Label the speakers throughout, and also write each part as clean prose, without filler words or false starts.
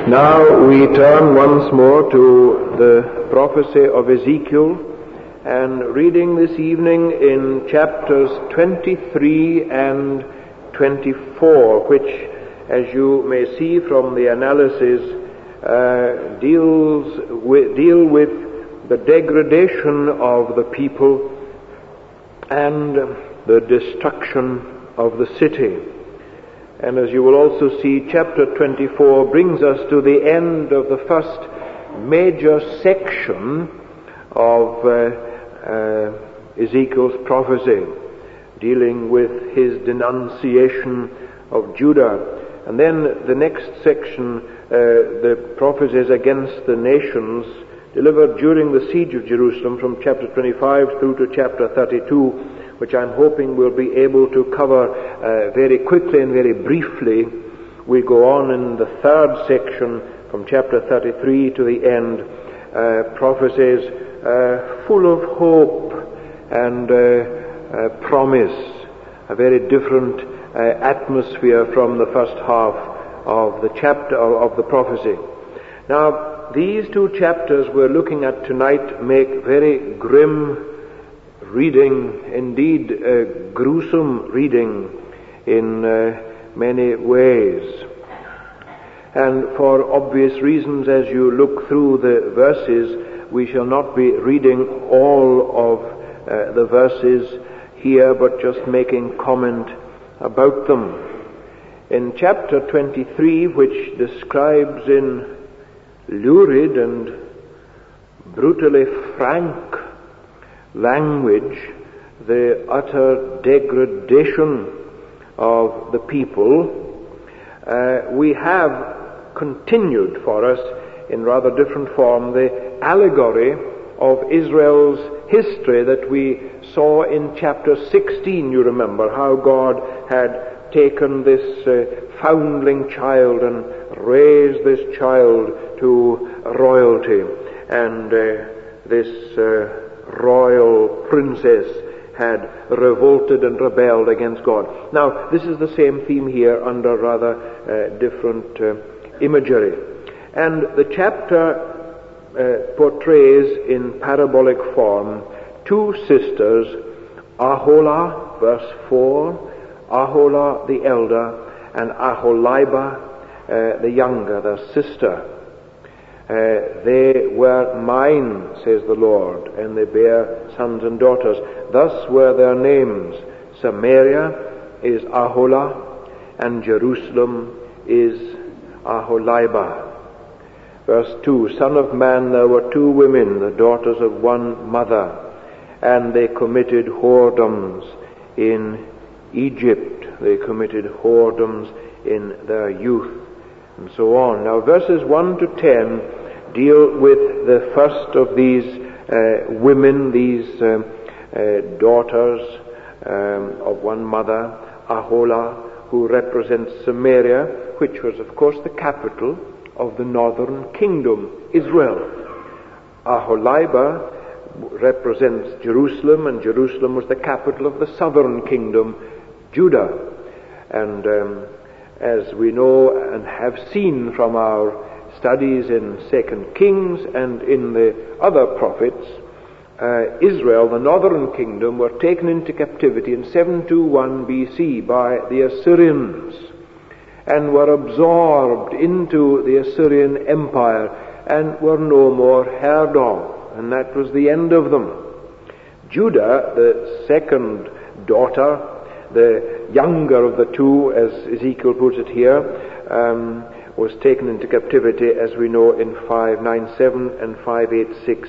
Speaker 1: Now we turn once more to the prophecy of Ezekiel, and reading this evening in chapters 23 and 24, which, as you may see from the analysis, deal with the degradation of the people and the destruction of the city. And as you will also see, chapter 24 brings us to the end of the first major section of Ezekiel's prophecy, dealing with his denunciation of Judah. And then the next section, the prophecies against the nations, delivered during the siege of Jerusalem from chapter 25 through to chapter 32, which I'm hoping we'll be able to cover very quickly and very briefly. We go on in the third section from chapter 33 to the end, prophecies full of hope and promise, a very different atmosphere from the first half of the chapter of the prophecy. Now, these two chapters we're looking at tonight make very grim reading, indeed gruesome reading in many ways. And for obvious reasons, as you look through the verses, we shall not be reading all of the verses here, but just making comment about them. In chapter 23, which describes in lurid and brutally frank language the utter degradation of the people, we have continued for us in rather different form the allegory of Israel's history that we saw in chapter 16. You remember how God had taken this foundling child and raised this child to royalty, and this royal princess had revolted and rebelled against God. Now, this is the same theme here under rather different imagery. And the chapter portrays in parabolic form two sisters, Aholah, verse 4, Aholah the elder, and Aholibah the younger, their sister. They were mine, says the Lord, and they bear sons and daughters. Thus were their names. Samaria is Aholah, and Jerusalem is Aholibah. Verse 2, Son of man, there were two women, the daughters of one mother, and they committed whoredoms in Egypt. They committed whoredoms in their youth, and so on. Now, verses 1 to 10 deal with the first of these women, these daughters of one mother, Aholah, who represents Samaria, which was, of course, the capital of the northern kingdom, Israel. Aholibah represents Jerusalem, and Jerusalem was the capital of the southern kingdom, Judah. And as we know and have seen from our studies in 2 Kings and in the other prophets, Israel, the northern kingdom, were taken into captivity in 721 BC by the Assyrians and were absorbed into the Assyrian Empire and were no more heard of, and that was the end of them. Judah, the second daughter, the younger of the two, as Ezekiel puts it here, was taken into captivity, as we know, in 597 and 586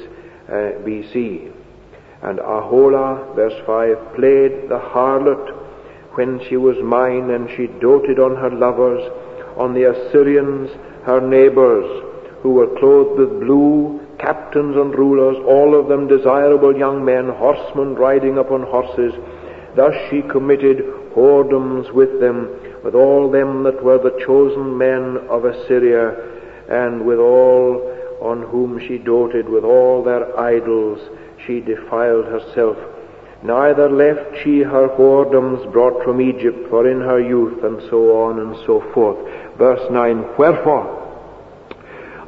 Speaker 1: BC. And Aholah, verse 5, played the harlot when she was mine, and she doted on her lovers, on the Assyrians, her neighbors, who were clothed with blue, captains and rulers, all of them desirable young men, horsemen riding upon horses. Thus she committed whoredoms with them, with all them that were the chosen men of Assyria, and with all on whom she doted, with all their idols she defiled herself. Neither left she her whoredoms brought from Egypt, for in her youth, and so on and so forth. Verse 9, wherefore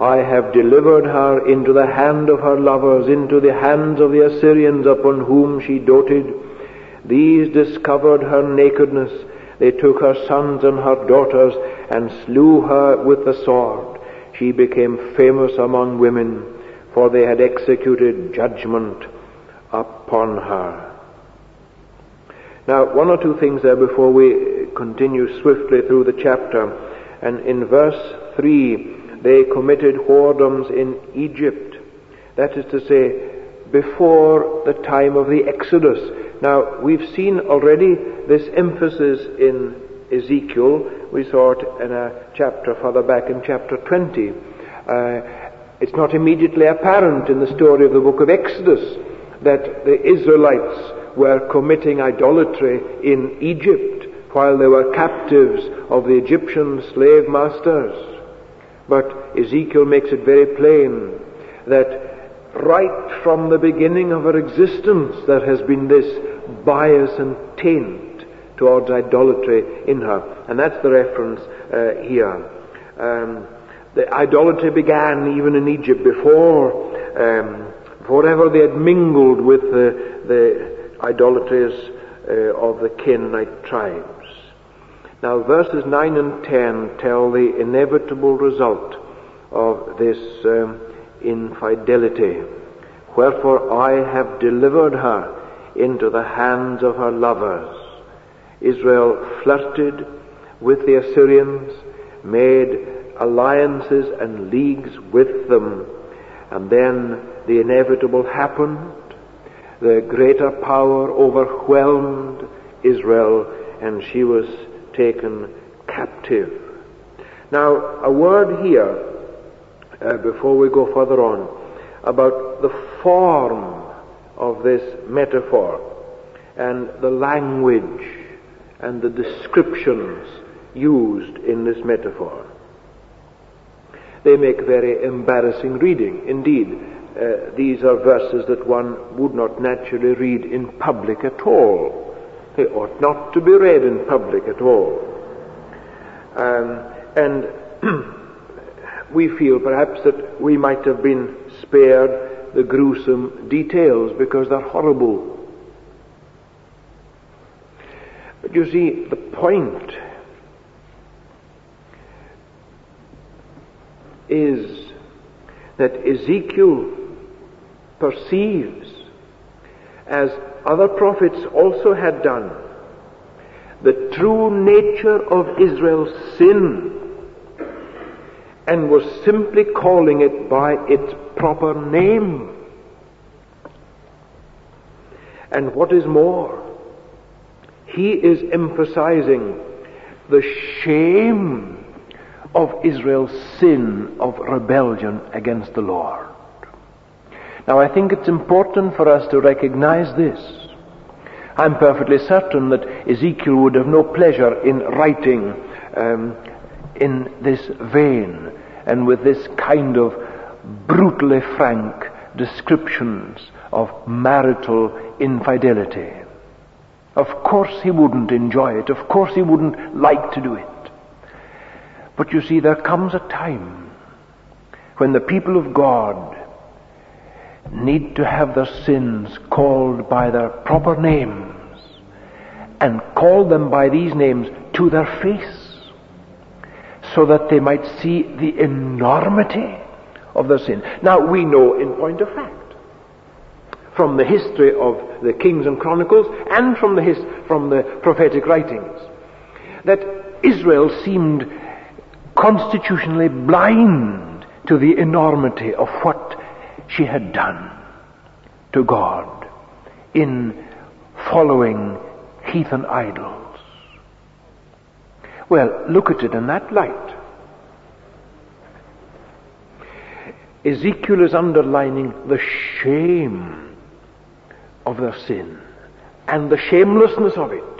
Speaker 1: I have delivered her into the hand of her lovers, into the hands of the Assyrians upon whom she doted. These discovered her nakedness. They took her sons and her daughters and slew her with the sword. She became famous among women, for they had executed judgment upon her. Now, one or two things there before we continue swiftly through the chapter. And in verse 3, they committed whoredoms in Egypt. That is to say, before the time of the Exodus. Now, we've seen already this emphasis in Ezekiel. We saw it in a chapter further back in chapter 20. It's not immediately apparent in the story of the book of Exodus that the Israelites were committing idolatry in Egypt while they were captives of the Egyptian slave masters. But Ezekiel makes it very plain that right from the beginning of her existence there has been this bias and taint towards idolatry in her. And that's the reference here. The idolatry began even in Egypt before ever they had mingled with the idolatries of the Canaanite tribes. Now verses 9 and 10 tell the inevitable result of this infidelity. Wherefore I have delivered her into the hands of her lovers. Israel flirted with the Assyrians, made alliances and leagues with them, and then the inevitable happened. The greater power overwhelmed Israel, and she was taken captive. Now, a word here, before we go further on, about the form of this metaphor and the language and the descriptions used in this metaphor. They make very embarrassing reading. Indeed, these are verses that one would not naturally read in public at all. They ought not to be read in public at all. And we feel perhaps that we might have been spared the gruesome details because they're horrible. But you see, the point is that Ezekiel perceives, as other prophets also had done, the true nature of Israel's sin, and was simply calling it by its proper name. And what is more, he is emphasizing the shame of Israel's sin of rebellion against the Lord. Now, I think it's important for us to recognize this. I'm perfectly certain that Ezekiel would have no pleasure in writing in this vein and with this kind of brutally frank descriptions of marital infidelity. Of course he wouldn't enjoy it. Of course he wouldn't like to do it. But you see, there comes a time when the people of God need to have their sins called by their proper names, and call them by these names to their face, so that they might see the enormity of their sin. Now, we know in point of fact, from the history of the Kings and Chronicles and from the prophetic writings, that Israel seemed constitutionally blind to the enormity of what she had done to God in following heathen idols. Well, look at it in that light. Ezekiel is underlining the shame of their sin and the shamelessness of it.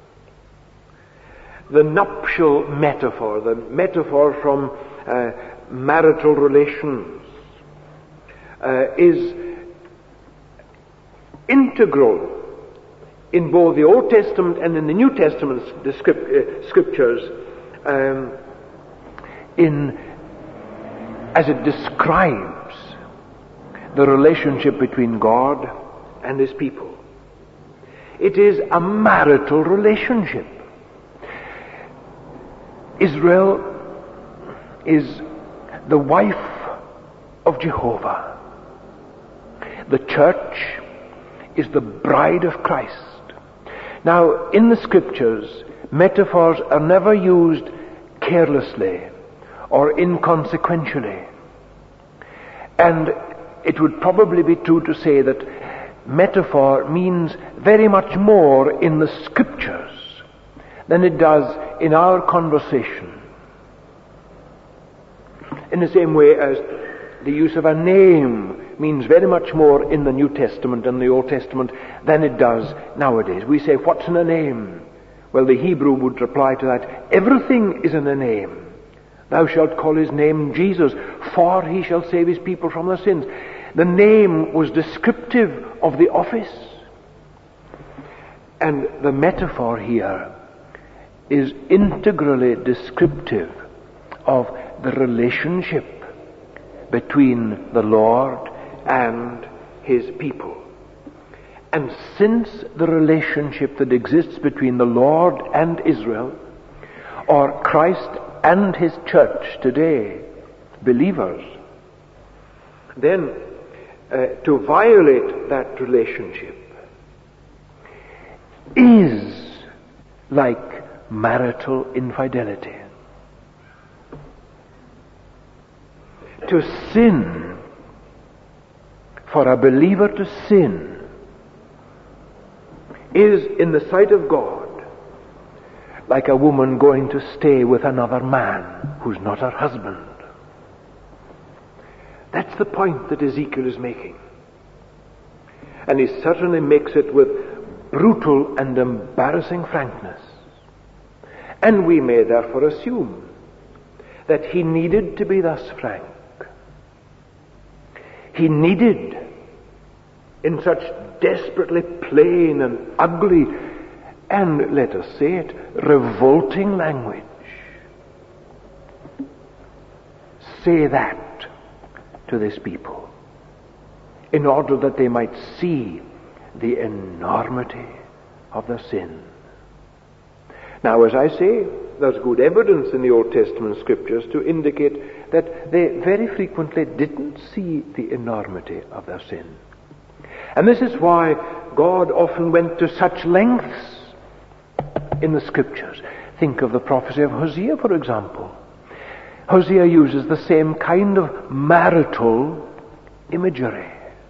Speaker 1: The nuptial metaphor, the metaphor from marital relations, is integral in both the Old Testament and in the New Testament scriptures in as it describes the relationship between God and His people. It is a marital relationship. Israel is the wife of Jehovah. The church is the bride of Christ. Now, in the Scriptures, metaphors are never used carelessly or inconsequentially. And it would probably be true to say that metaphor means very much more in the Scriptures than it does in our conversation. In the same way as the use of a name means very much more in the New Testament and the Old Testament than it does nowadays. We say, what's in a name? Well, the Hebrew would reply to that, everything is in a name. Thou shalt call his name Jesus, for he shall save his people from their sins. The name was descriptive of the office. And the metaphor here is integrally descriptive of the relationship between the Lord and his people. And since the relationship that exists between the Lord and Israel, or Christ and his church today, believers, then to violate that relationship is like marital infidelity. To sin, for a believer to sin, is in the sight of God like a woman going to stay with another man who's not her husband. That's the point that Ezekiel is making. And he certainly makes it with brutal and embarrassing frankness. And we may therefore assume that he needed to be thus frank. He needed, in such desperately plain and ugly, and let us say it, revolting language, say that to this people, in order that they might see the enormity of their sin. Now, as I say, there's good evidence in the Old Testament Scriptures to indicate that they very frequently didn't see the enormity of their sin. And this is why God often went to such lengths in the Scriptures. Think of the prophecy of Hosea, for example. Hosea uses the same kind of marital imagery.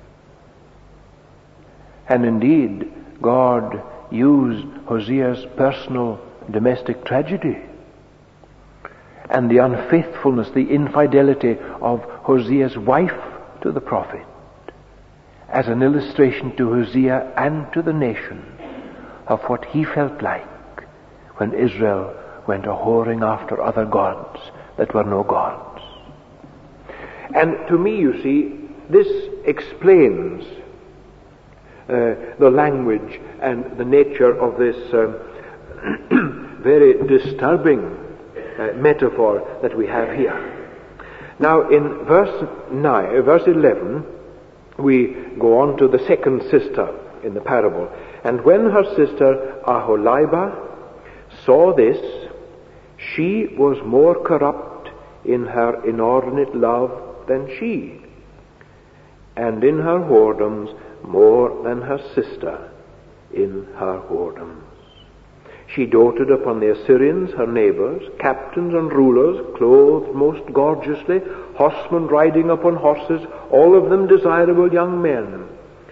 Speaker 1: And indeed, God used Hosea's personal domestic tragedy and the unfaithfulness, the infidelity of Hosea's wife to the prophet as an illustration to Hosea and to the nation of what he felt like when Israel went a-whoring after other gods that were no gods. And to me, you see, this explains the language and the nature of this very disturbing metaphor that we have here. Now, in verse 11, we go on to the second sister in the parable. And when her sister Aholibah saw this, she was more corrupt in her inordinate love than she, and in her whoredoms more than her sister in her whoredoms. She doted upon the Assyrians, her neighbors, captains and rulers, clothed most gorgeously, horsemen riding upon horses, all of them desirable young men.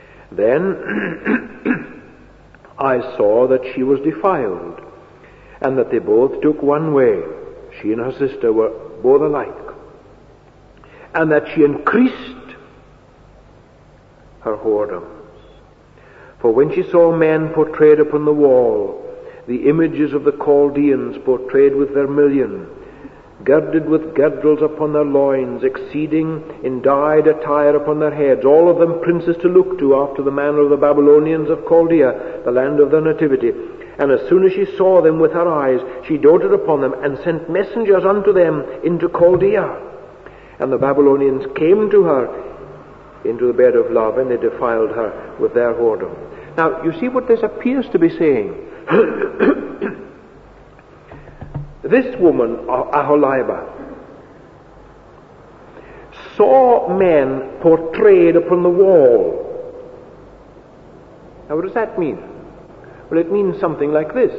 Speaker 1: Then I saw that she was defiled, and that they both took one way. She and her sister were both alike. And that she increased her whoredoms. For when she saw men portrayed upon the wall, the images of the Chaldeans portrayed with vermilion, girded with girdles upon their loins, exceeding in dyed attire upon their heads, all of them princes to look to after the manner of the Babylonians of Chaldea, the land of their nativity. And as soon as she saw them with her eyes, she doted upon them, and sent messengers unto them into Chaldea. And the Babylonians came to her into the bed of love, and they defiled her with their whoredom. Now, you see what this appears to be saying. This woman, Aholibah, saw men portrayed upon the wall. Now, what does that mean? Well, it means something like this.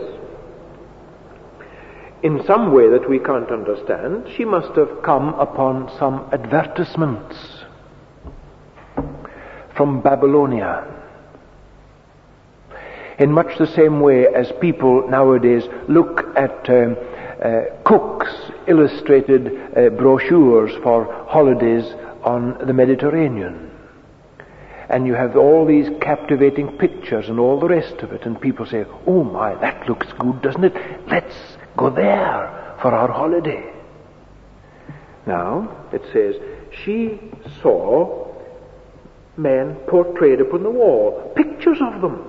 Speaker 1: In some way that we can't understand, she must have come upon some advertisements from Babylonia. In much the same way as people nowadays look at Cook's illustrated brochures for holidays on the Mediterranean. And you have all these captivating pictures and all the rest of it, and people say, oh my, that looks good, doesn't it? Let's go there for our holiday. Now, it says, she saw men portrayed upon the wall, pictures of them.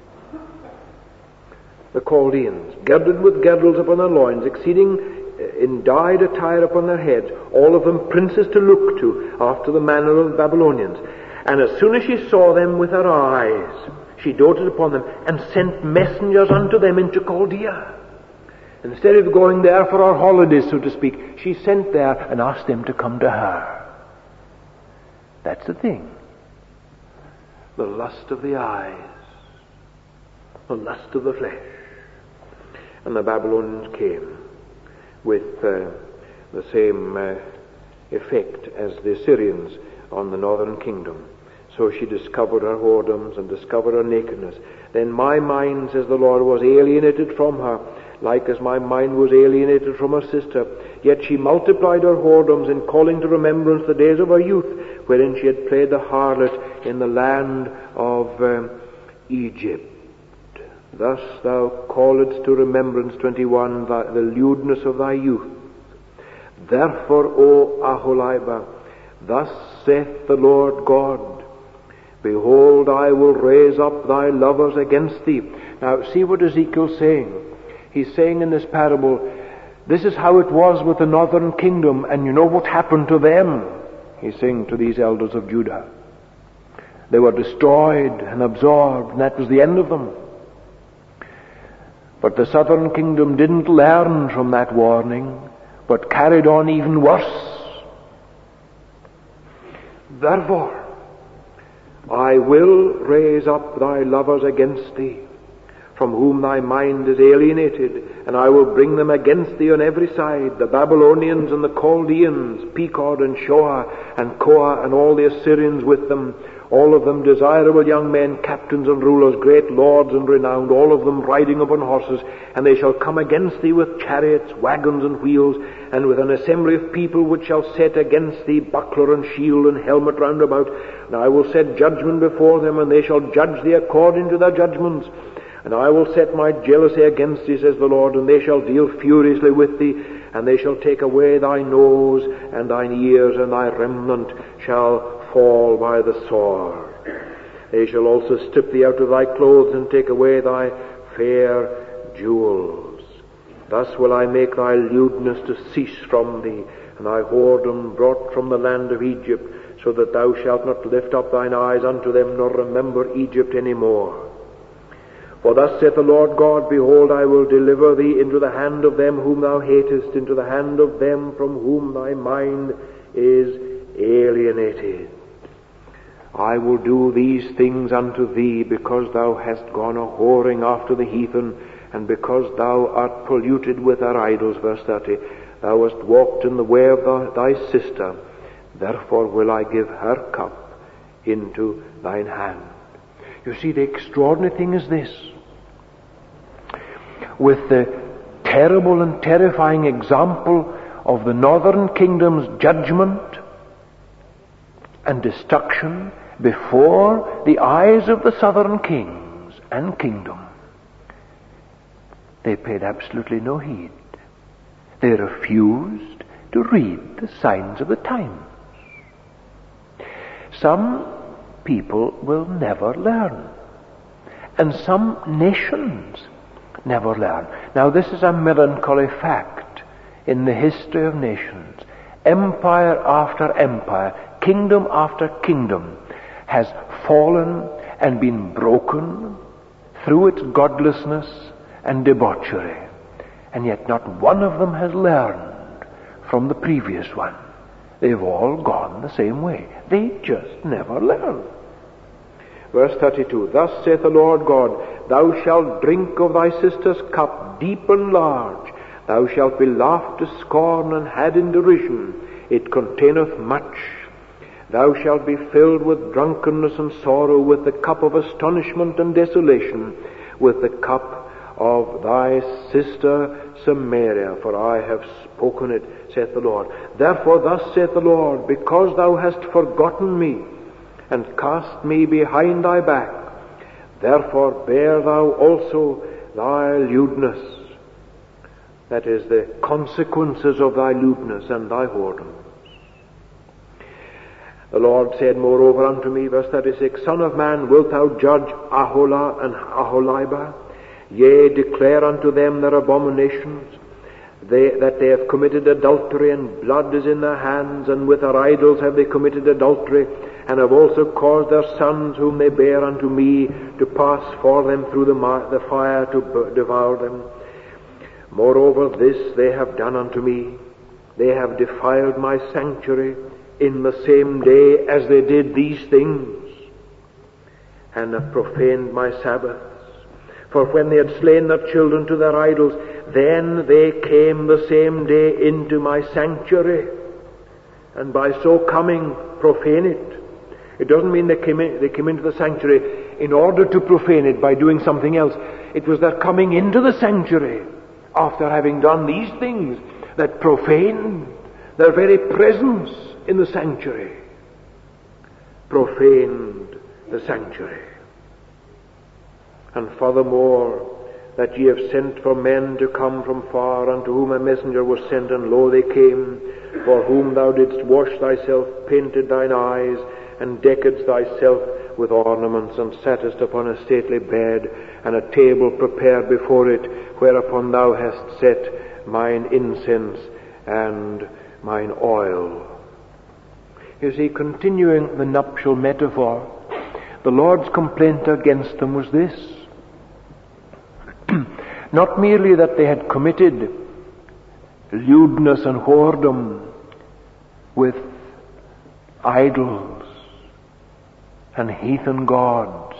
Speaker 1: The Chaldeans, girded with girdles upon their loins, exceeding in dyed attire upon their heads, all of them princes to look to, after the manner of the Babylonians. And as soon as she saw them with her eyes, she doted upon them, and sent messengers unto them into Chaldea. Instead of going there for our holidays, so to speak, she sent there and asked them to come to her. That's the thing. The lust of the eyes, the lust of the flesh. And the Babylonians came with the same effect as the Assyrians on the northern kingdom. So she discovered her whoredoms and discovered her nakedness. Then my mind, says the Lord, was alienated from her, like as my mind was alienated from her sister. Yet she multiplied her whoredoms in calling to remembrance the days of her youth, wherein she had played the harlot in the land of Egypt. Thus thou calledst to remembrance, 21, the lewdness of thy youth. Therefore, O Aholibah, thus saith the Lord God, behold, I will raise up thy lovers against thee. Now, see what Ezekiel's saying. He's saying in this parable, this is how it was with the northern kingdom, and you know what happened to them. He's saying to these elders of Judah. They were destroyed and absorbed, and that was the end of them. But the southern kingdom didn't learn from that warning, but carried on even worse. Therefore, I will raise up thy lovers against thee, from whom thy mind is alienated, and I will bring them against thee on every side, the Babylonians and the Chaldeans, Pekod and Shoah and Koah, and all the Assyrians with them, all of them desirable young men, captains and rulers, great lords and renowned, all of them riding upon horses, and they shall come against thee with chariots, wagons and wheels, and with an assembly of people which shall set against thee buckler and shield and helmet round about. And I will set judgment before them, and they shall judge thee according to their judgments. And I will set my jealousy against thee, says the Lord, and they shall deal furiously with thee, and they shall take away thy nose and thine ears, and thy remnant shall fall by the sword. They shall also strip thee out of thy clothes, and take away thy fair jewels. Thus will I make thy lewdness to cease from thee, and thy whoredom brought from the land of Egypt, so that thou shalt not lift up thine eyes unto them, nor remember Egypt any more. For thus saith the Lord God, behold, I will deliver thee into the hand of them whom thou hatest, into the hand of them from whom thy mind is alienated. I will do these things unto thee, because thou hast gone a whoring after the heathen, and because thou art polluted with their idols. Verse 30, thou hast walked in the way of thy sister, therefore will I give her cup into thine hand. You see, the extraordinary thing is this. With the terrible and terrifying example of the northern kingdom's judgment and destruction before the eyes of the southern kings and kingdom, they paid absolutely no heed. They refused to read the signs of the times. Some people will never learn, and some nations never learn. Now, this is a melancholy fact in the history of nations. Empire after empire, kingdom after kingdom has fallen and been broken through its godlessness and debauchery. And yet not one of them has learned from the previous one. They've all gone the same way. They just never learn. Verse 32, Thus saith the Lord God, Thou shalt drink of thy sister's cup deep and large. Thou shalt be laughed to scorn and had in derision. It containeth much. Thou shalt be filled with drunkenness and sorrow, with the cup of astonishment and desolation, with the cup of thy sister Samaria, for I have spoken it, saith the Lord. Therefore thus saith the Lord, because thou hast forgotten me, and cast me behind thy back, therefore bear thou also thy lewdness. That is, the consequences of thy lewdness and thy whoredoms. The Lord said moreover unto me, verse 36, Son of man, wilt thou judge Aholah and Aholibah? Yea, declare unto them their abominations, that they have committed adultery, and blood is in their hands, and with their idols have they committed adultery, and have also caused their sons whom they bear unto me to pass for them through the fire to devour them. Moreover, this they have done unto me. They have defiled my sanctuary in the same day as they did these things, and have profaned my Sabbaths. For when they had slain their children to their idols, then they came the same day into my sanctuary, and by so coming profane it. It doesn't mean they came into the sanctuary in order to profane it by doing something else. It was their coming into the sanctuary after having done these things that profaned their very presence in the sanctuary. Profaned the sanctuary. And furthermore, that ye have sent for men to come from far, unto whom a messenger was sent, and lo, they came, for whom thou didst wash thyself, painted thine eyes, and deckedst thyself with ornaments, and sattest upon a stately bed, and a table prepared before it, whereupon thou hast set mine incense and mine oil. You see, continuing the nuptial metaphor, the Lord's complaint against them was this. Not merely that they had committed lewdness and whoredom with idols and heathen gods,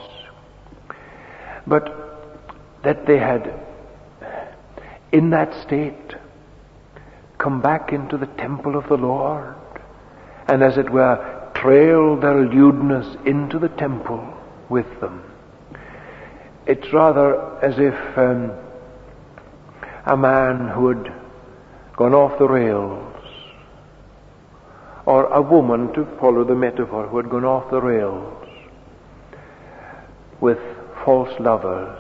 Speaker 1: but that they had, in that state, come back into the temple of the Lord, and as it were, trailed their lewdness into the temple with them. It's rather as if a man who had gone off the rails, or a woman, to follow the metaphor, who had gone off the rails with false lovers,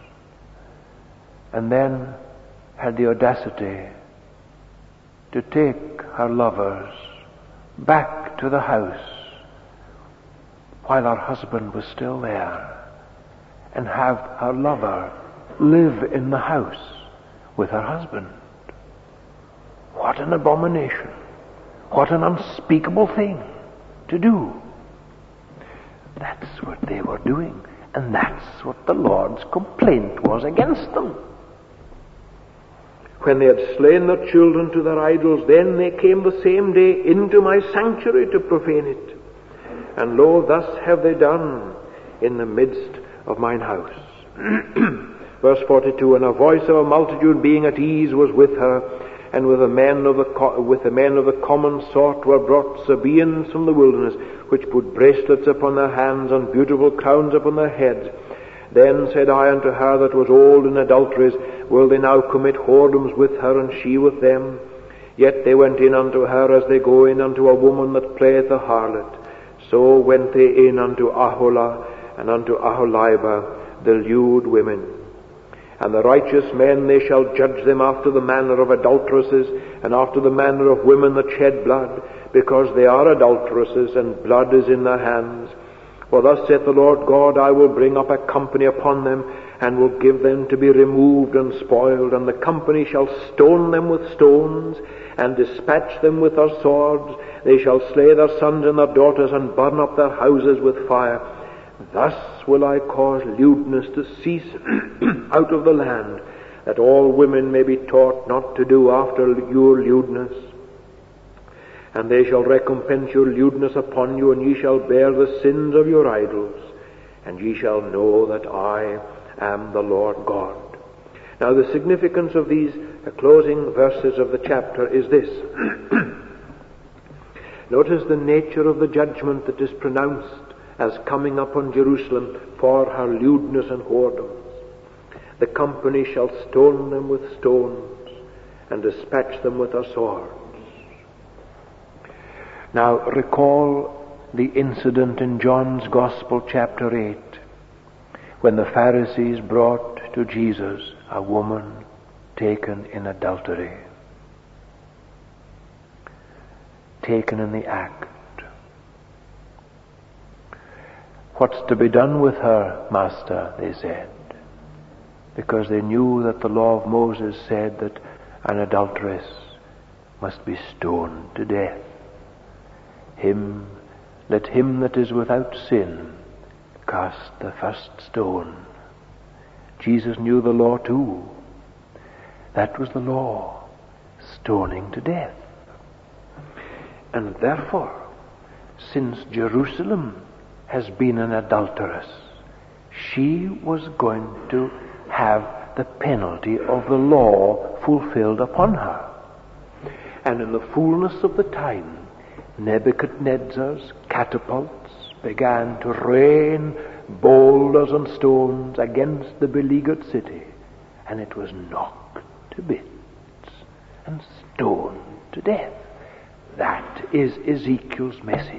Speaker 1: and then had the audacity to take her lovers back to the house while her husband was still there, and have her lover live in the house with her husband. What an abomination. What an unspeakable thing to do. That's what they were doing, and that's what the Lord's complaint was against them. When they had slain their children to their idols, then they came the same day into my sanctuary to profane it. And lo, thus have they done in the midst of mine house. Verse 42, And a voice of a multitude being at ease was with her, and with the men of the common sort were brought Sabaeans from the wilderness, which put bracelets upon their hands and beautiful crowns upon their heads. Then said I unto her that was old in adulteries, Will they now commit whoredoms with her, and she with them? Yet they went in unto her as they go in unto a woman that playeth the harlot. So went they in unto Aholah and unto Aholibah, the lewd women. And the righteous men, they shall judge them after the manner of adulteresses, and after the manner of women that shed blood, because they are adulteresses, and blood is in their hands. For thus saith the Lord God, I will bring up a company upon them, and will give them to be removed and spoiled, and the company shall stone them with stones, and dispatch them with their swords. They shall slay their sons and their daughters, and burn up their houses with fire. Thus will I cause lewdness to cease out of the land, that all women may be taught not to do after your lewdness. And they shall recompense your lewdness upon you, and ye shall bear the sins of your idols, and ye shall know that I am the Lord God. Now the significance of these closing verses of the chapter is this. Notice the nature of the judgment that is pronounced as coming upon Jerusalem for her lewdness and whoredoms. The company shall stone them with stones, and dispatch them with their swords. Now recall the incident in John's Gospel, chapter 8, when the Pharisees brought to Jesus a woman taken in adultery, taken in the act. What's to be done with her, Master? They said, because they knew that the law of Moses said that an adulteress must be stoned to death. Let him that is without sin cast the first stone. Jesus knew the law too. That was the law, stoning to death. And therefore, since Jerusalem has been an adulteress, she was going to have the penalty of the law fulfilled upon her. And in the fullness of the time, Nebuchadnezzar's catapults began to rain boulders and stones against the beleaguered city, and it was knocked to bits and stoned to death. That is Ezekiel's message.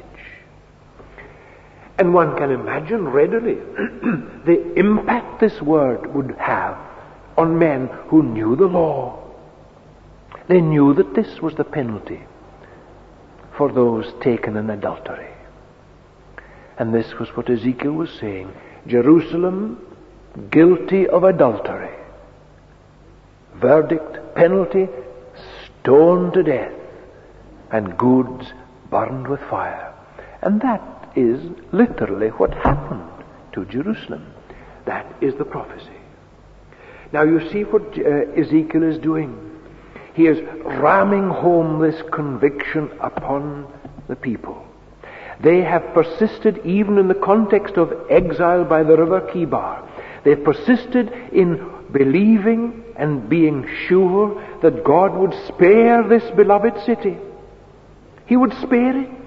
Speaker 1: And one can imagine readily the impact this word would have on men who knew the law. They knew that this was the penalty for those taken in adultery. And this was what Ezekiel was saying. Jerusalem, guilty of adultery. Verdict, penalty, stoned to death, and goods burned with fire. And that is literally what happened to Jerusalem. That is the prophecy. Now you see what Ezekiel is doing. He is ramming home this conviction upon the people. They have persisted even in the context of exile by the river Kibar. They've persisted in believing and being sure that God would spare this beloved city. He would spare it.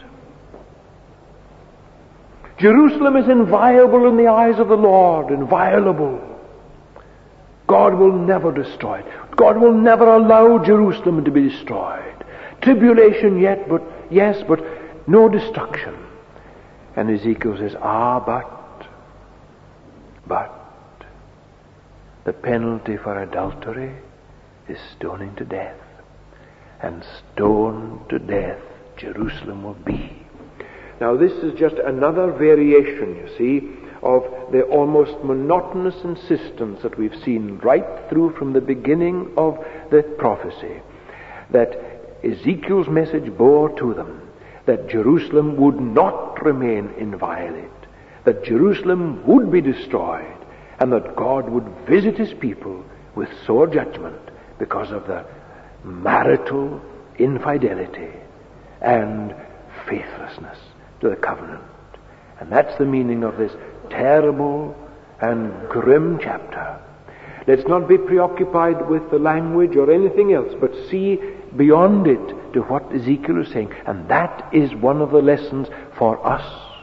Speaker 1: Jerusalem is inviolable in the eyes of the Lord, inviolable. God will never destroy it. God will never allow Jerusalem to be destroyed. Tribulation yet, but no destruction. And Ezekiel says, but the penalty for adultery is stoning to death. And stoned to death Jerusalem will be. Now this is just another variation, you see, of the almost monotonous insistence that we've seen right through from the beginning of the prophecy, that Ezekiel's message bore to them, that Jerusalem would not remain inviolate, that Jerusalem would be destroyed, and that God would visit his people with sore judgment because of their marital infidelity and faithlessness to the covenant. And that's the meaning of this terrible and grim chapter. Let's not be preoccupied with the language or anything else, but see beyond it to what Ezekiel is saying. And that is one of the lessons for us.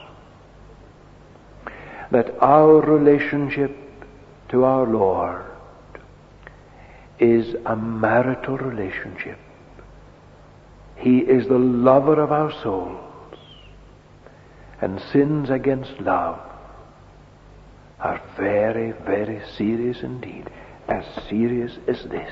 Speaker 1: That our relationship to our Lord is a marital relationship. He is the lover of our souls. And sins against love are very, very serious indeed. As serious as this.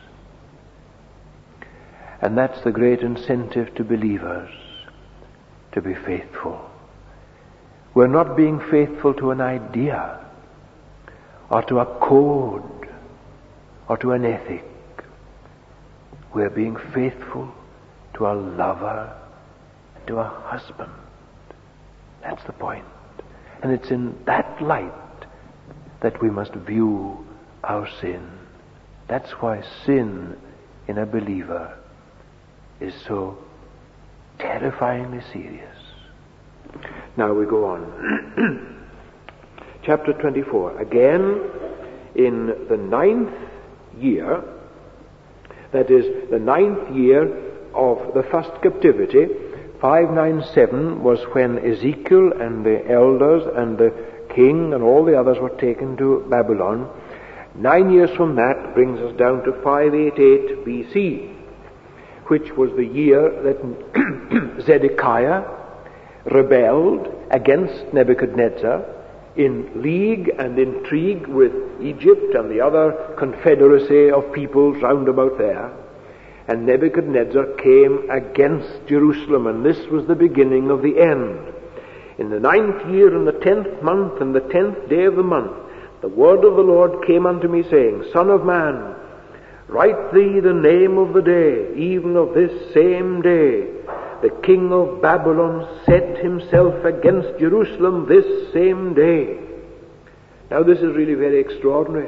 Speaker 1: And that's the great incentive to believers, to be faithful. We're not being faithful to an idea or to a code or to an ethic. We're being faithful to a lover, to a husband. That's the point. And it's in that light that we must view our sin. That's why sin in a believer is so terrifyingly serious. Now we go on. Chapter 24. Again, in the 9th year, that is, the 9th year of the first captivity, 597 was when Ezekiel and the elders and the king and all the others were taken to Babylon. 9 years from that brings us down to 588 BC, which was the year that Zedekiah rebelled against Nebuchadnezzar in league and intrigue with Egypt and the other confederacy of peoples round about there. And Nebuchadnezzar came against Jerusalem, and this was the beginning of the end. In the 9th year, in the 10th month, and the 10th day of the month, the word of the Lord came unto me, saying, Son of man, write thee the name of the day, even of this same day. The king of Babylon set himself against Jerusalem this same day. Now this is really very extraordinary.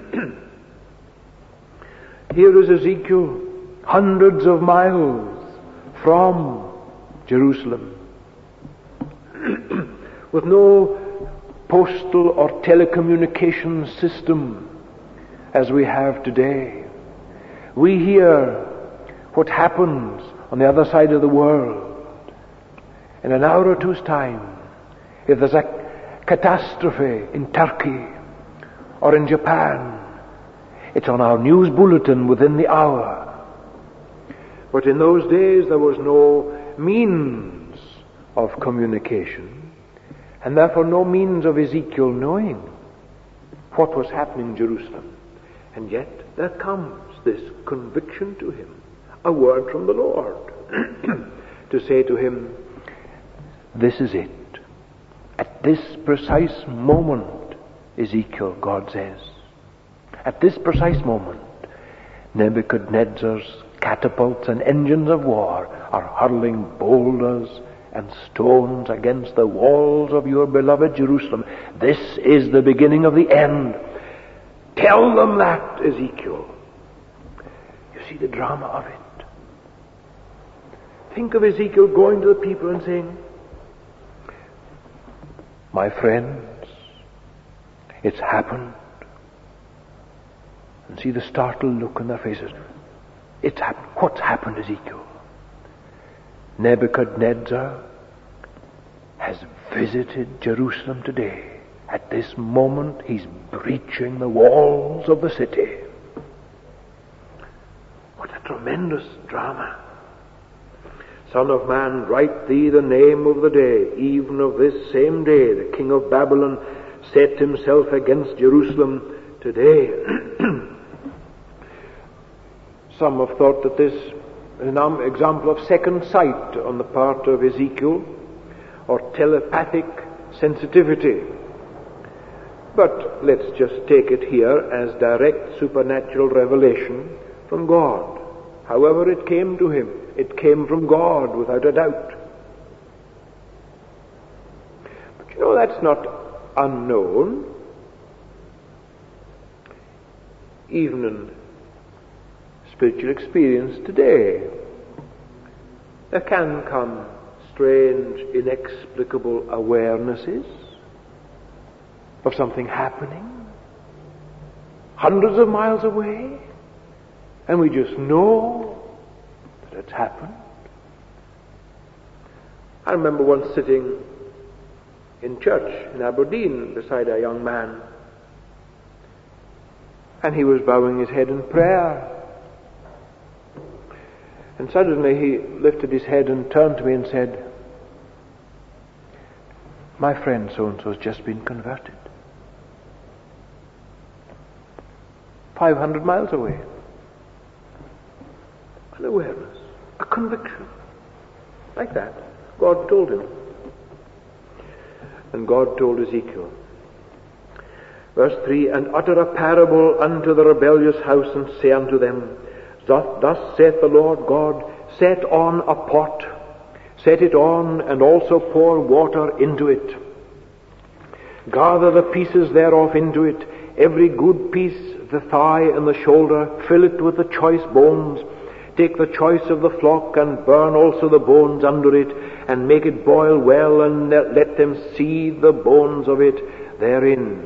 Speaker 1: Here is Ezekiel, hundreds of miles from Jerusalem, with no postal or telecommunication system as we have today. We hear what happens on the other side of the world. In an hour or two's time, if there's a catastrophe in Turkey or in Japan, it's on our news bulletin within the hour. But in those days there was no means of communication, and therefore no means of Ezekiel knowing what was happening in Jerusalem. And yet there comes this conviction to him, a word from the Lord, to say to him, this is it. At this precise moment, Ezekiel, God says, at this precise moment, Nebuchadnezzar's catapults and engines of war are hurling boulders and stones against the walls of your beloved Jerusalem. This is the beginning of the end. Tell them that, Ezekiel. You see the drama of it. Think of Ezekiel going to the people and saying, my friends, it's happened. And see the startled look on their faces. It's happened. What's happened, Ezekiel? Nebuchadnezzar has visited Jerusalem today. At this moment, he's breaching the walls of the city. What a tremendous drama. Son of man, write thee the name of the day, even of this same day the king of Babylon set himself against Jerusalem today. Some have thought that this is an example of second sight on the part of Ezekiel, or telepathic sensitivity. But let's just take it here as direct supernatural revelation from God. However it came to him, it came from God without a doubt. But you know, that's not unknown. Even in spiritual experience today, there can come strange, inexplicable awarenesses of something happening hundreds of miles away, and we just know that it's happened. I remember once sitting in church in Aberdeen beside a young man, and he was bowing his head in prayer. And suddenly he lifted his head and turned to me and said, my friend so-and-so has just been converted. 500 miles away. An awareness, a conviction. Like that. God told him. And God told Ezekiel. Verse 3, and utter a parable unto the rebellious house, and say unto them, Thus saith the Lord God, set on a pot, set it on, and also pour water into it. Gather the pieces thereof into it, every good piece, the thigh and the shoulder, fill it with the choice bones. Take the choice of the flock, and burn also the bones under it, and make it boil well, and let them see the bones of it therein.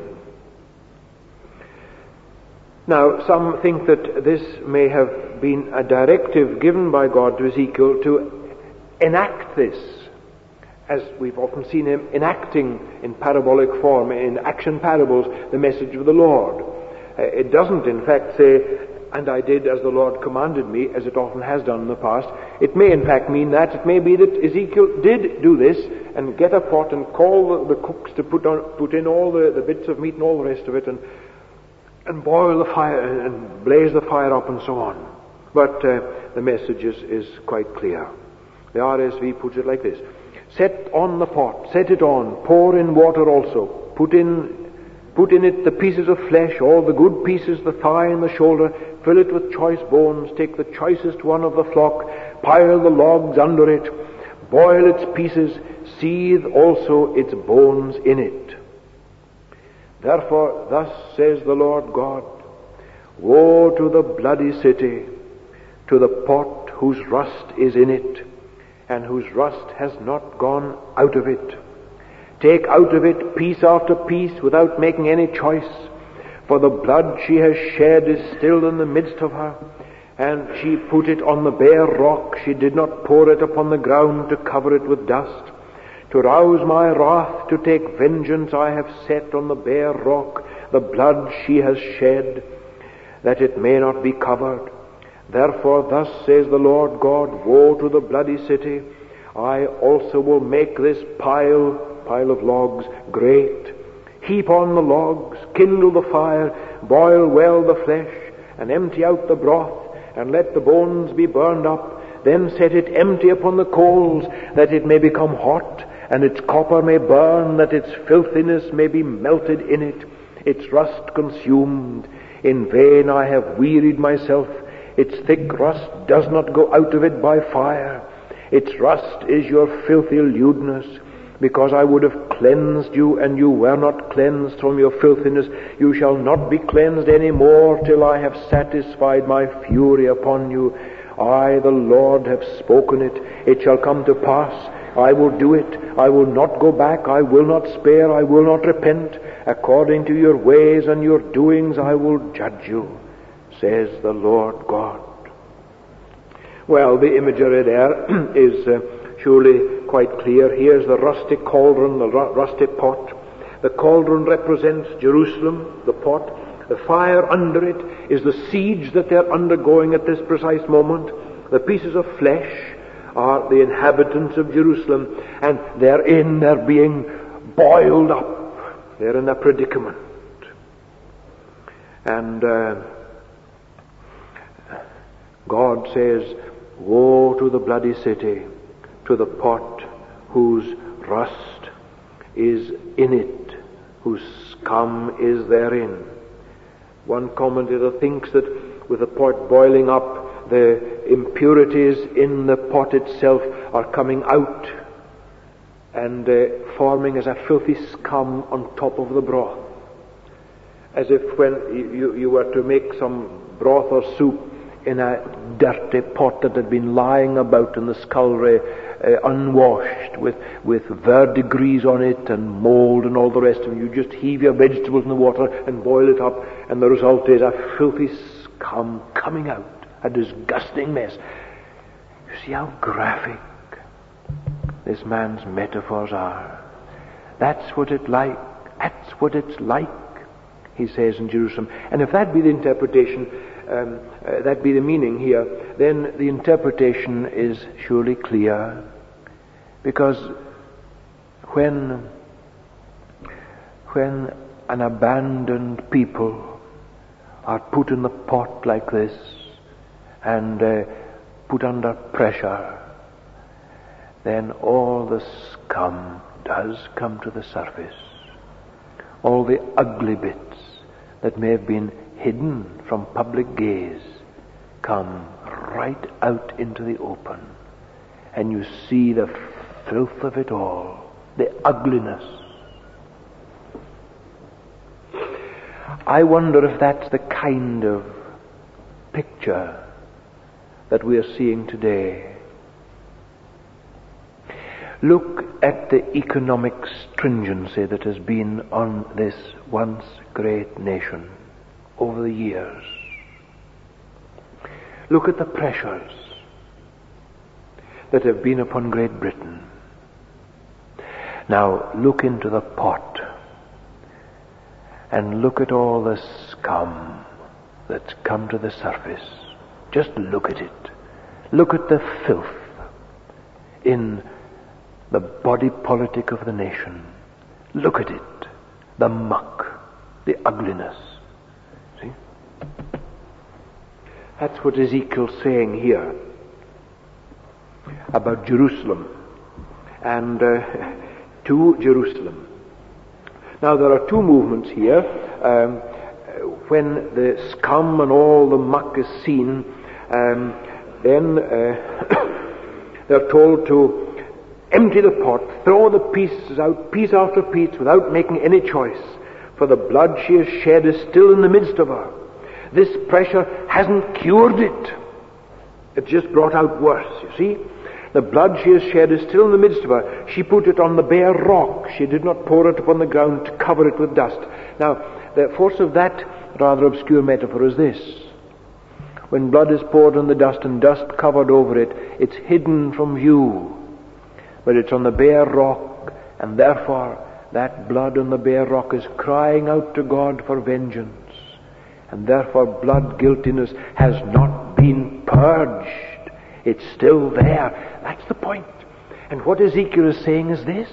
Speaker 1: Now, some think that this may have been a directive given by God to Ezekiel to enact this, as we've often seen him enacting in parabolic form, in action parables, the message of the Lord. It doesn't, in fact, say, and I did as the Lord commanded me, as it often has done in the past. It may, in fact, mean that. It may be that Ezekiel did do this, and get a pot and call the cooks to put in all the bits of meat and all the rest of it, and boil the fire and blaze the fire up and so on. But the message is quite clear. The RSV puts it like this: set on the pot, set it on, pour in water also, put in it the pieces of flesh, all the good pieces, the thigh and the shoulder, fill it with choice bones, take the choicest one of the flock, pile the logs under it, boil its pieces, seethe also its bones in it. Therefore, thus says the Lord God, woe to the bloody city, to the pot whose rust is in it, and whose rust has not gone out of it. Take out of it piece after piece without making any choice, for the blood she has shed is still in the midst of her, and she put it on the bare rock, she did not pour it upon the ground to cover it with dust. To rouse my wrath, to take vengeance, I have set on the bare rock the blood she has shed, that it may not be covered. Therefore thus says the Lord God, woe to the bloody city, I also will make this pile of logs great. Heap on the logs, kindle the fire, boil well the flesh, and empty out the broth, and let the bones be burned up. Then set it empty upon the coals, that it may become hot, and its copper may burn, that its filthiness may be melted in it, its rust consumed. In vain I have wearied myself. Its thick rust does not go out of it by fire. Its rust is your filthy lewdness. Because I would have cleansed you, and you were not cleansed from your filthiness, you shall not be cleansed any more till I have satisfied my fury upon you. I, the Lord, have spoken it. It shall come to pass. I will do it. I will not go back. I will not spare. I will not repent. According to your ways and your doings I will judge you, says the Lord God. Well, the imagery there is surely quite clear. Here's the rusty cauldron, the rusty pot. The cauldron represents Jerusalem, the pot. The fire under it is the siege that they're undergoing at this precise moment. The pieces of flesh are the inhabitants of Jerusalem, and they're being boiled up. They're in a predicament. And God says, woe to the bloody city, to the pot whose rust is in it, whose scum is therein. One commentator thinks that with the pot boiling up, the impurities in the pot itself are coming out and forming as a filthy scum on top of the broth. As if when you were to make some broth or soup in a dirty pot that had been lying about in the scullery, unwashed, with verdigris on it and mold and all the rest of it. You just heave your vegetables in the water and boil it up, and the result is a filthy scum coming out, a disgusting mess. You see how graphic this man's metaphors are. That's what it's like, he says in Jerusalem. And if that be the interpretation, that be the meaning here, then the interpretation is surely clear. Because when an abandoned people are put in the pot like this and put under pressure, then all the scum does come to the surface. All the ugly bits, that may have been hidden from public gaze come right out into the open, and you see the filth of it all, the ugliness. I wonder if that's the kind of picture that we are seeing today. Look at the economic stringency that has been on this once great nation over the years. Look at the pressures that have been upon Great Britain. Now look into the pot and look at all the scum that's come to the surface. Just look at it. Look at the filth in the body politic of the nation. Look at it. The muck, the ugliness. See? That's what Ezekiel's saying here about Jerusalem and to Jerusalem. Now there are two movements here. When the scum and all the muck is seen, then they're told to empty the pot, throw the pieces out, piece after piece, without making any choice, for the blood she has shed is still in the midst of her. This pressure hasn't cured it. It's just brought out worse, you see. The blood she has shed is still in the midst of her. She put it on the bare rock. She did not pour it upon the ground to cover it with dust. Now, the force of that rather obscure metaphor is this. When blood is poured on the dust and dust covered over it, it's hidden from view. But it's on the bare rock, and therefore that blood on the bare rock is crying out to God for vengeance. And therefore blood guiltiness has not been purged. It's still there. That's the point. And what Ezekiel is saying is this.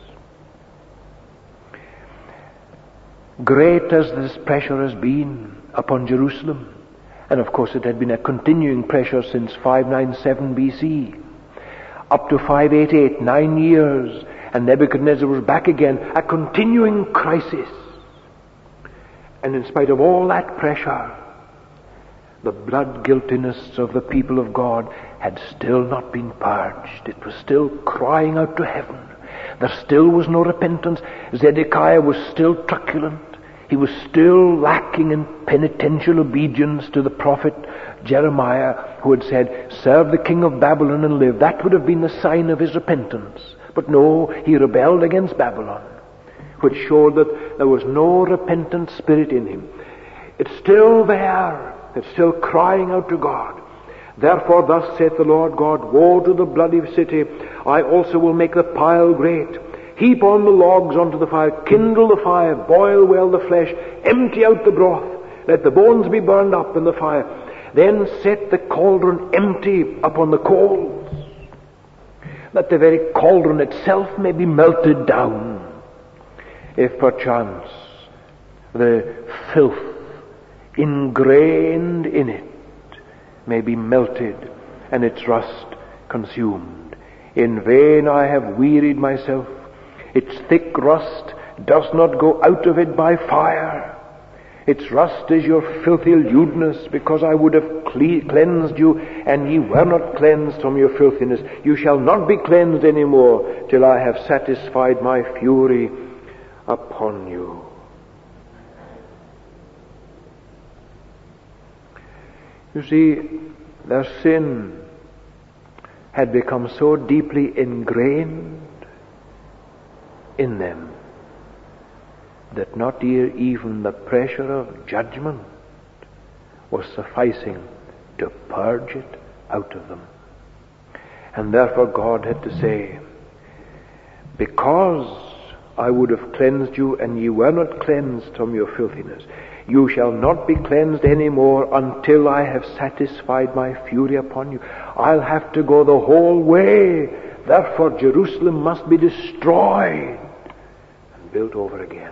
Speaker 1: Great as this pressure has been upon Jerusalem, and of course it had been a continuing pressure since 597 BC, up to 588, 9 years, and Nebuchadnezzar was back again, a continuing crisis. And in spite of all that pressure, the blood guiltiness of the people of God had still not been purged. It was still crying out to heaven. There still was no repentance. Zedekiah was still truculent. He was still lacking in penitential obedience to the prophet Jeremiah, who had said, serve the king of Babylon and live. That would have been the sign of his repentance. But no, he rebelled against Babylon, which showed that there was no repentant spirit in him. It's still there. It's still crying out to God. Therefore thus saith the Lord God, woe to the bloody city. I also will make the pile great. Heap on the logs onto the fire, kindle the fire, boil well the flesh, empty out the broth, let the bones be burned up in the fire. Then set the cauldron empty upon the coals, that the very cauldron itself may be melted down, if perchance the filth ingrained in it may be melted and its rust consumed. In vain I have wearied myself. Its thick rust does not go out of it by fire. Its rust is your filthy lewdness, because I would have cleansed you, and ye were not cleansed from your filthiness. You shall not be cleansed any more, till I have satisfied my fury upon you. You see, their sin had become so deeply ingrained in them that not even the pressure of judgment was sufficing to purge it out of them. And therefore God had to say, because I would have cleansed you and ye were not cleansed from your filthiness, you shall not be cleansed any more until I have satisfied my fury upon you. I'll have to go the whole way. Therefore Jerusalem must be destroyed and built over again.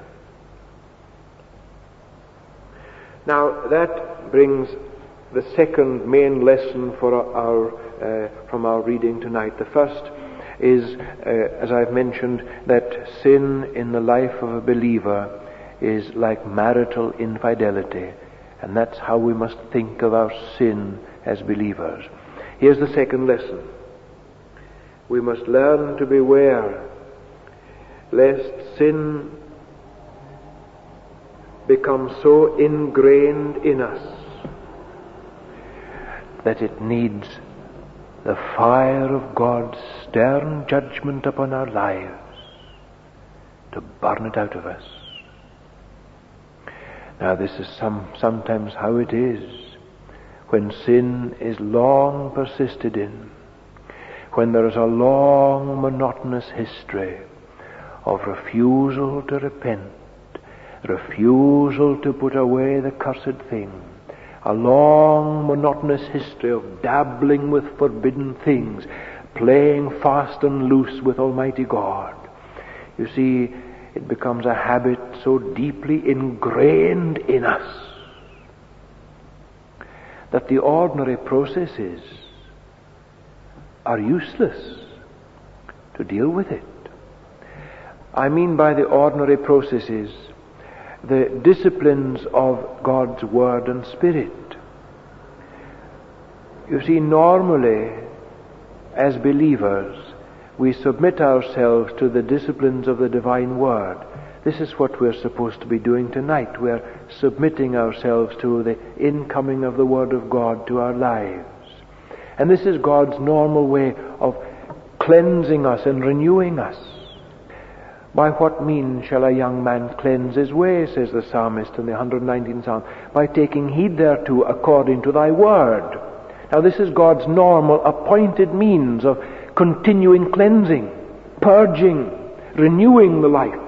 Speaker 1: Now that brings the second main lesson for from our reading tonight. The first is, as I've mentioned, that sin in the life of a believer is like marital infidelity. And that's how we must think of our sin as believers. Here's the second lesson. We must learn to beware lest sin become so ingrained in us that it needs the fire of God's stern judgment upon our lives to burn it out of us. Now this is sometimes how it is when sin is long persisted in, when there is a long monotonous history of refusal to repent, refusal to put away the cursed thing, a long monotonous history of dabbling with forbidden things, playing fast and loose with Almighty God. You see, it becomes a habit so deeply ingrained in us that the ordinary processes are useless to deal with it. I mean by the ordinary processes the disciplines of God's Word and Spirit. You see, normally, as believers, we submit ourselves to the disciplines of the Divine Word. This is what we're supposed to be doing tonight. We're submitting ourselves to the incoming of the Word of God to our lives. And this is God's normal way of cleansing us and renewing us. By what means shall a young man cleanse his way, says the psalmist in the 119th Psalm? By taking heed thereto according to thy word. Now this is God's normal appointed means of continuing cleansing, purging, renewing the life.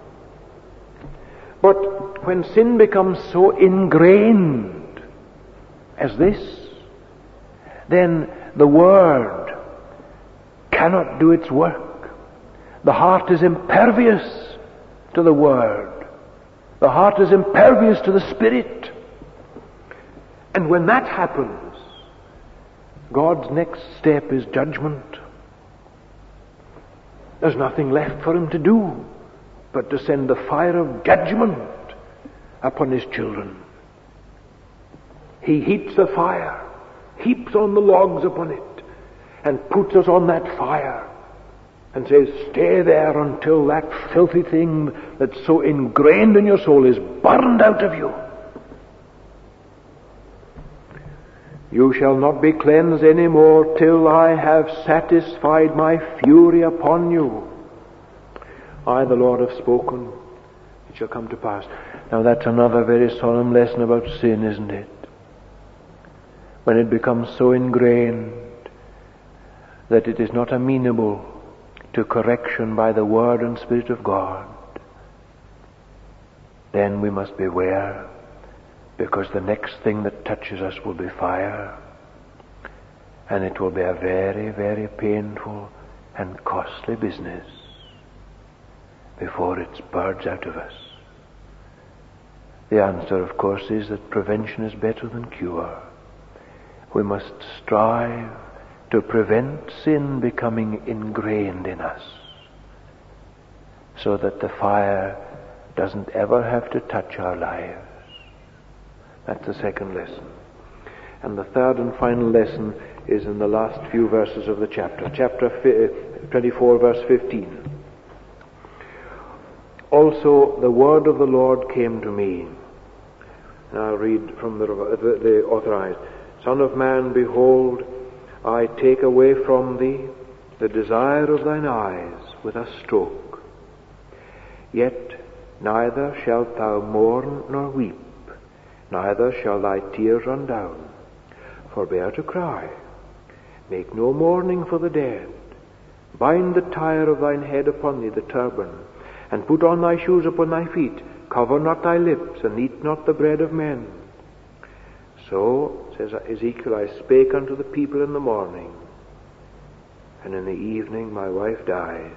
Speaker 1: But when sin becomes so ingrained as this, then the word cannot do its work. The heart is impervious to the Word. The heart is impervious to the Spirit. And when that happens, God's next step is judgment. There's nothing left for Him to do but to send the fire of judgment upon His children. He heats the fire, heaps on the logs upon it, and puts us on that fire. And says, stay there until that filthy thing that's so ingrained in your soul is burned out of you. You shall not be cleansed any more till I have satisfied my fury upon you. I, the Lord, have spoken. It shall come to pass. Now that's another very solemn lesson about sin, isn't it? When it becomes so ingrained that it is not amenable to correction by the Word and Spirit of God, then we must beware, because the next thing that touches us will be fire, and it will be a very, very painful and costly business before it's purged out of us. The answer, of course, is that prevention is better than cure. We must strive to prevent sin becoming ingrained in us, so that the fire doesn't ever have to touch our lives. That's the second lesson. And the third and final lesson is in the last few verses of the chapter. Chapter 24, verse 15. Also the word of the Lord came to me. And I'll read from the authorized. Son of man, behold, I take away from thee the desire of thine eyes with a stroke. Yet neither shalt thou mourn nor weep, neither shall thy tears run down. Forbear to cry, make no mourning for the dead. Bind the tire of thine head upon thee, the turban, and put on thy shoes upon thy feet. Cover not thy lips, and eat not the bread of men. So, says Ezekiel, I spake unto the people in the morning, and in the evening my wife died.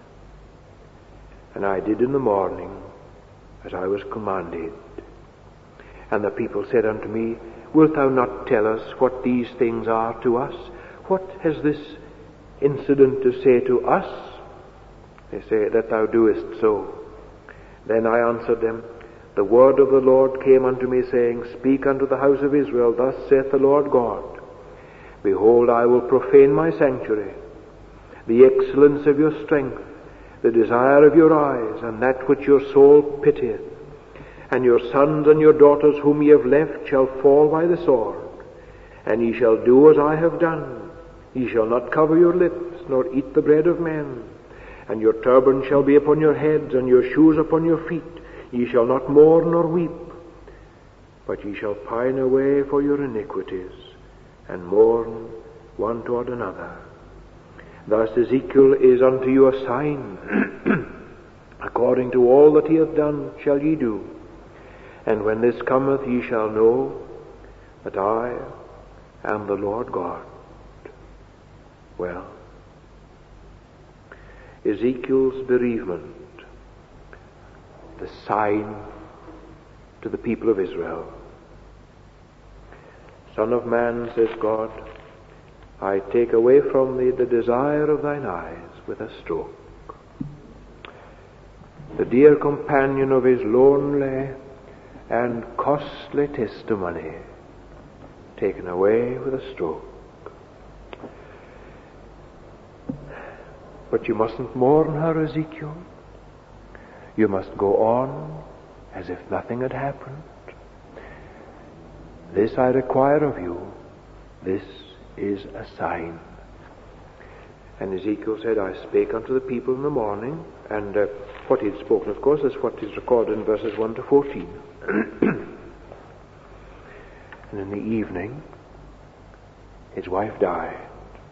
Speaker 1: And I did in the morning as I was commanded. And the people said unto me, Wilt thou not tell us what these things are to us? What has this incident to say to us? They say, that thou doest so. Then I answered them, the word of the Lord came unto me, saying, Speak unto the house of Israel, Thus saith the Lord God, Behold, I will profane my sanctuary, the excellence of your strength, the desire of your eyes, and that which your soul pitieth. And your sons and your daughters whom ye have left shall fall by the sword, and ye shall do as I have done. Ye shall not cover your lips, nor eat the bread of men. And your turban shall be upon your heads, and your shoes upon your feet. Ye shall not mourn nor weep, but ye shall pine away for your iniquities, and mourn one toward another. Thus Ezekiel is unto you a sign. According to all that he hath done shall ye do. And when this cometh, ye shall know that I am the Lord God. Well, Ezekiel's bereavement, the sign to the people of Israel. Son of man, says God, I take away from thee the desire of thine eyes with a stroke. The dear companion of his lonely and costly testimony taken away with a stroke. But you mustn't mourn her, Ezekiel. You must go on as if nothing had happened. This I require of you. This is a sign. And Ezekiel said, I spake unto the people in the morning. And what he had spoken, of course, is what is recorded in verses 1 to 14. And in the evening, his wife died.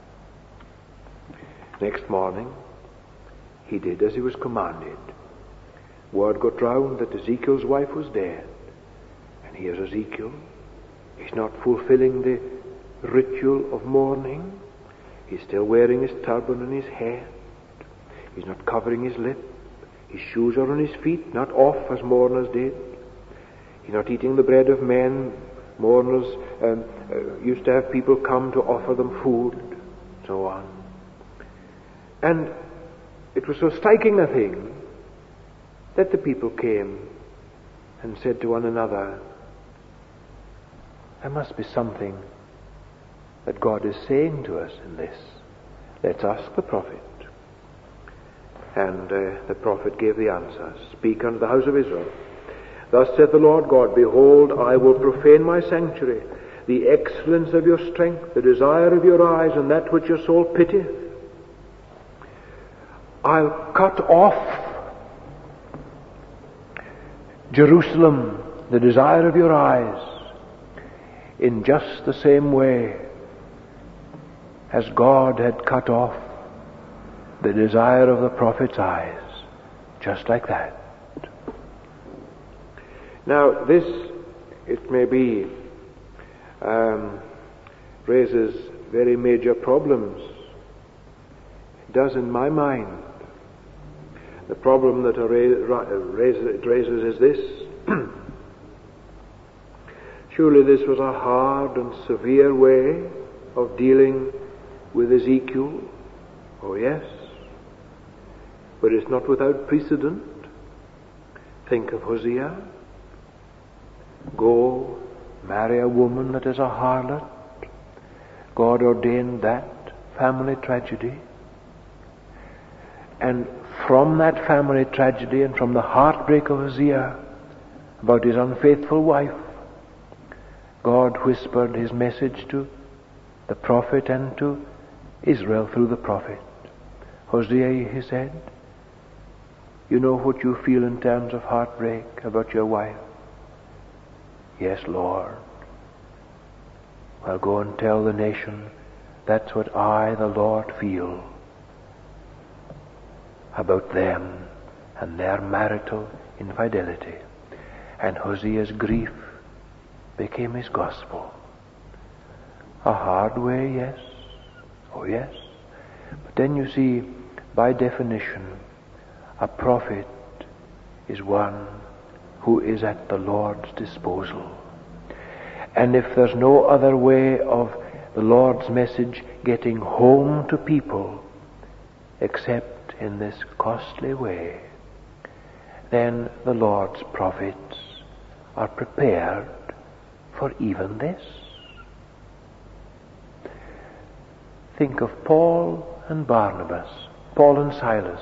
Speaker 1: Next morning, he did as he was commanded. Word got round that Ezekiel's wife was dead. And here's Ezekiel. He's not fulfilling the ritual of mourning. He's still wearing his turban on his head. He's not covering his lip. His shoes are on his feet, not off as mourners did. He's not eating the bread of men. Mourners used to have people come to offer them food, so on. And it was so striking a thing that the people came and said to one another, there must be something that God is saying to us in this. Let's ask the prophet. And the prophet gave the answer. Speak unto the house of Israel. Thus saith the Lord God, Behold, I will profane my sanctuary, the excellence of your strength, the desire of your eyes, and that which your soul pitieth. I'll cut off Jerusalem, the desire of your eyes, in just the same way as God had cut off the desire of the prophet's eyes, just like that. Now this, it may be, raises very major problems. It does in my mind. The problem that it raises is this. Surely this was a hard and severe way of dealing with Ezekiel. Oh yes. But it's not without precedent. Think of Hosea. Go, marry a woman that is a harlot. God ordained that family tragedy. And from that family tragedy and from the heartbreak of Hosea about his unfaithful wife, God whispered his message to the prophet and to Israel through the prophet. Hosea, he said, you know what you feel in terms of heartbreak about your wife? Yes, Lord. Well, go and tell the nation that's what I, the Lord, feel about them and their marital infidelity. And Hosea's grief became his gospel. A hard way, yes. Oh, yes. But then you see, by definition, a prophet is one who is at the Lord's disposal. And if there's no other way of the Lord's message getting home to people except in this costly way, then the Lord's prophets are prepared for even this. Think of Paul and Barnabas, Paul and Silas.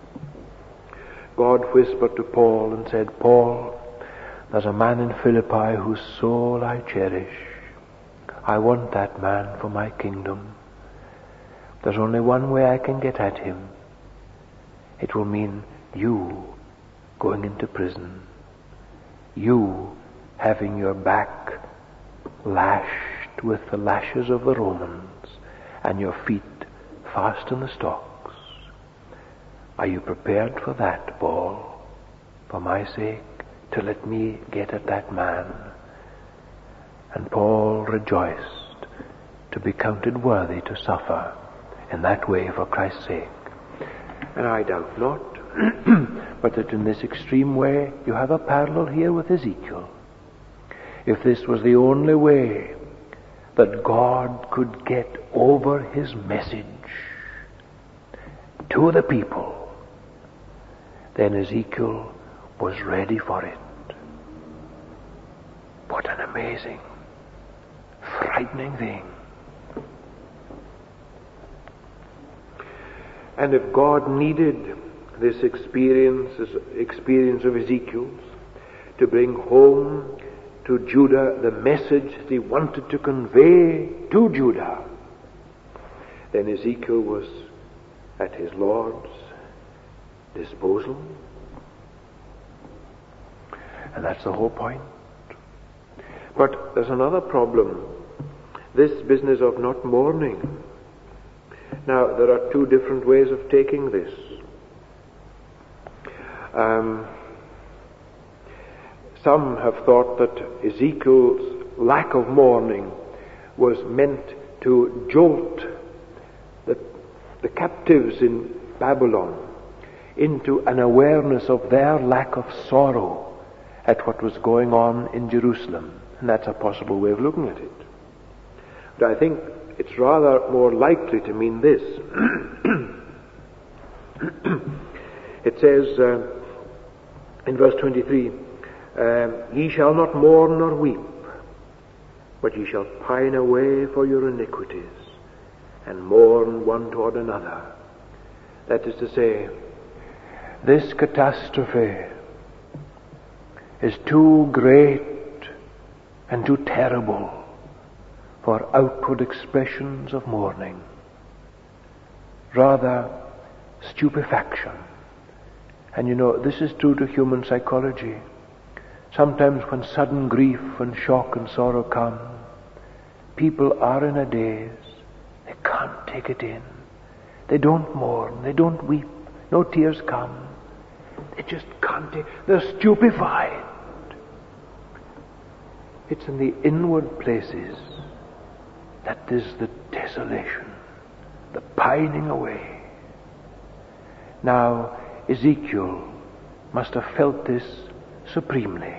Speaker 1: God whispered to Paul and said, Paul, there's a man in Philippi whose soul I cherish. I want that man for my kingdom. There's only one way I can get at him. It will mean you going into prison. You having your back lashed with the lashes of the Romans and your feet fast in the stocks. Are you prepared for that, Paul? For my sake, to let me get at that man? And Paul rejoiced to be counted worthy to suffer in that way for Christ's sake. And I doubt not but that in this extreme way you have a parallel here with Ezekiel. If this was the only way that God could get over his message to the people, then Ezekiel was ready for it. What an amazing, frightening thing. And if God needed this experience of Ezekiel's to bring home to Judah the message that he wanted to convey to Judah, then Ezekiel was at his Lord's disposal. And that's the whole point. But there's another problem. This business of not mourning. Now, there are two different ways of taking this. Some have thought that Ezekiel's lack of mourning was meant to jolt the captives in Babylon into an awareness of their lack of sorrow at what was going on in Jerusalem. And that's a possible way of looking at it. But I think it's rather more likely to mean this. It says in verse 23, ye shall not mourn nor weep, but ye shall pine away for your iniquities, and mourn one toward another. That is to say, this catastrophe is too great and too terrible for outward expressions of mourning. Rather, stupefaction. And you know, this is true to human psychology. Sometimes when sudden grief and shock and sorrow come, people are in a daze. They can't take it in. They don't mourn. They don't weep. No tears come. They just can't take. They're stupefied. It's in the inward places that is the desolation, the pining away. Now, Ezekiel must have felt this supremely.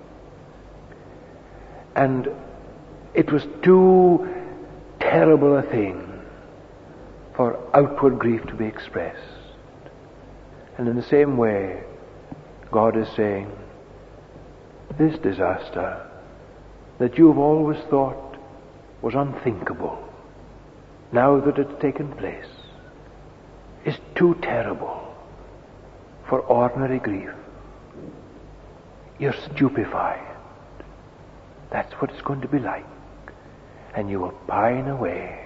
Speaker 1: And it was too terrible a thing for outward grief to be expressed. And in the same way, God is saying, this disaster that you've always thought was unthinkable, now that it's taken place, is too terrible for ordinary grief. You're stupefied. That's what it's going to be like. And you will pine away.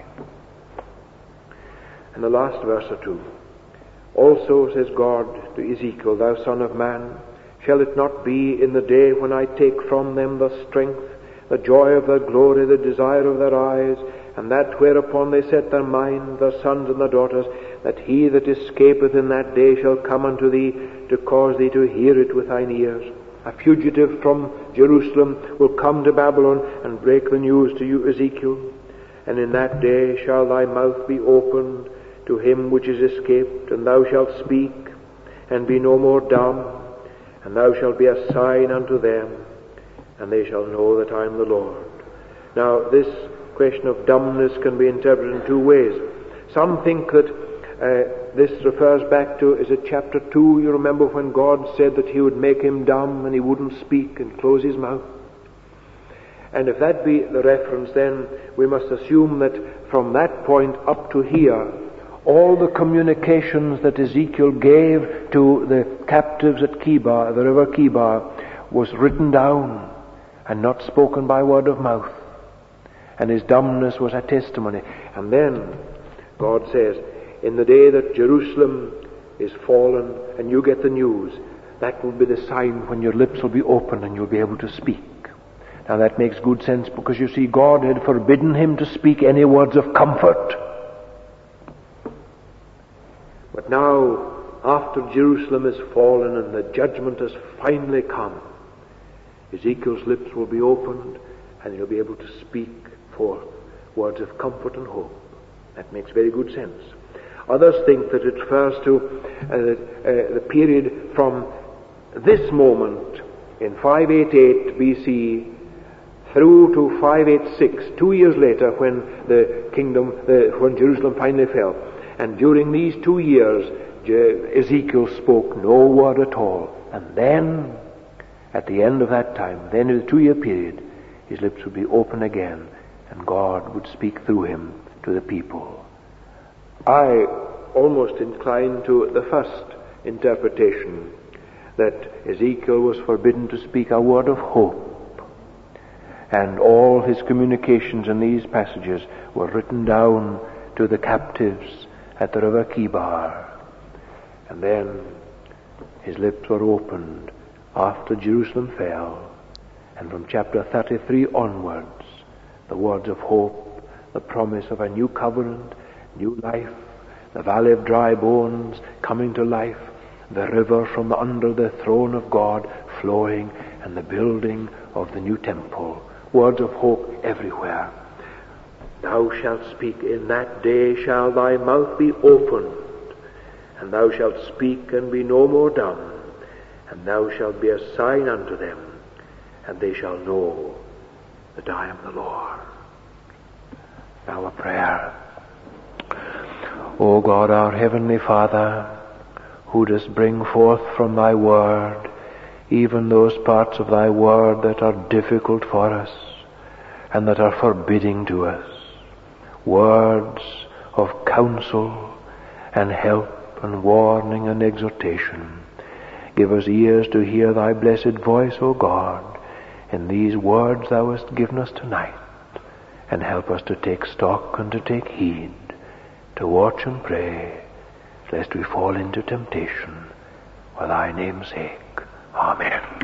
Speaker 1: And the last verse or two. Also says God to Ezekiel, thou son of man, shall it not be in the day when I take from them the strength, the joy of their glory, the desire of their eyes, and that whereupon they set their mind, their sons and their daughters, that he that escapeth in that day shall come unto thee, to cause thee to hear it with thine ears. A fugitive from Jerusalem will come to Babylon and break the news to you, Ezekiel. And in that day shall thy mouth be opened to him which is escaped, and thou shalt speak, and be no more dumb, and thou shalt be a sign unto them, and they shall know that I am the Lord. Now, this question of dumbness can be interpreted in two ways. Some think that this refers back to, is it chapter 2? You remember when God said that he would make him dumb and he wouldn't speak and close his mouth? And if that be the reference, then we must assume that from that point up to here, all the communications that Ezekiel gave to the captives at Kibar, the river Kibar, was written down and not spoken by word of mouth. And his dumbness was a testimony. And then God says, in the day that Jerusalem is fallen and you get the news, that will be the sign when your lips will be open and you'll be able to speak. Now that makes good sense, because you see, God had forbidden him to speak any words of comfort. But now, after Jerusalem is fallen and the judgment has finally come, Ezekiel's lips will be opened and he'll be able to speak forth words of comfort and hope. That makes very good sense. Others think that it refers to the period from this moment in 588 BC through to 586, 2 years later, when when Jerusalem finally fell. And during these 2 years, Ezekiel spoke no word at all. And then, at the end of that time, then in the 2 year period, his lips would be open again, and God would speak through him to the people. I almost incline to the first interpretation, that Ezekiel was forbidden to speak a word of hope. And all his communications in these passages were written down to the captives at the river Kibar. And then his lips were opened after Jerusalem fell. And from chapter 33 onwards, the words of hope, the promise of a new covenant, new life, the valley of dry bones coming to life, the river from under the throne of God flowing, and the building of the new temple. Words of hope everywhere. Thou shalt speak, in that day shall thy mouth be opened, and thou shalt speak and be no more dumb, and thou shalt be a sign unto them, and they shall know that I am the Lord. Now a prayer. O God, our heavenly Father, who dost bring forth from thy word even those parts of thy word that are difficult for us and that are forbidding to us, words of counsel and help and warning and exhortation. Give us ears to hear thy blessed voice, O God, in these words thou hast given us tonight, and help us to take stock and to take heed, to watch and pray, lest we fall into temptation, for thy name's sake. Amen.